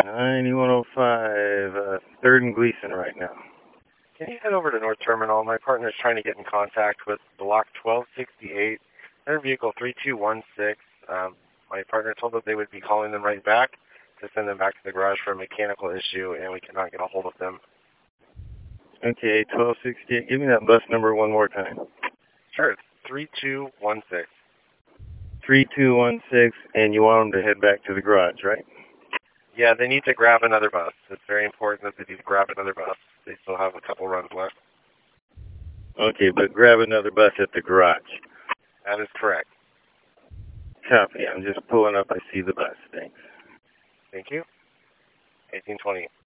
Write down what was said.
9105, 3rd and Gleason right now. Can you head over to North Terminal? My partner is trying to get in contact with Block 1268, their vehicle 3216. My partner told us they would be calling them right back to send them back to the garage for a mechanical issue, and we cannot get a hold of them. Okay, 1268. Give me that bus number one more time. Sure, it's 3216. 3216, and you want them to head back to the garage, right? Yeah, they need to grab another bus. It's very important that they need to grab another bus. They still have a couple runs left. Okay, but grab another bus at the garage. That is correct. Copy. I'm just pulling up. I see the bus. Thanks. Thank you. 1820.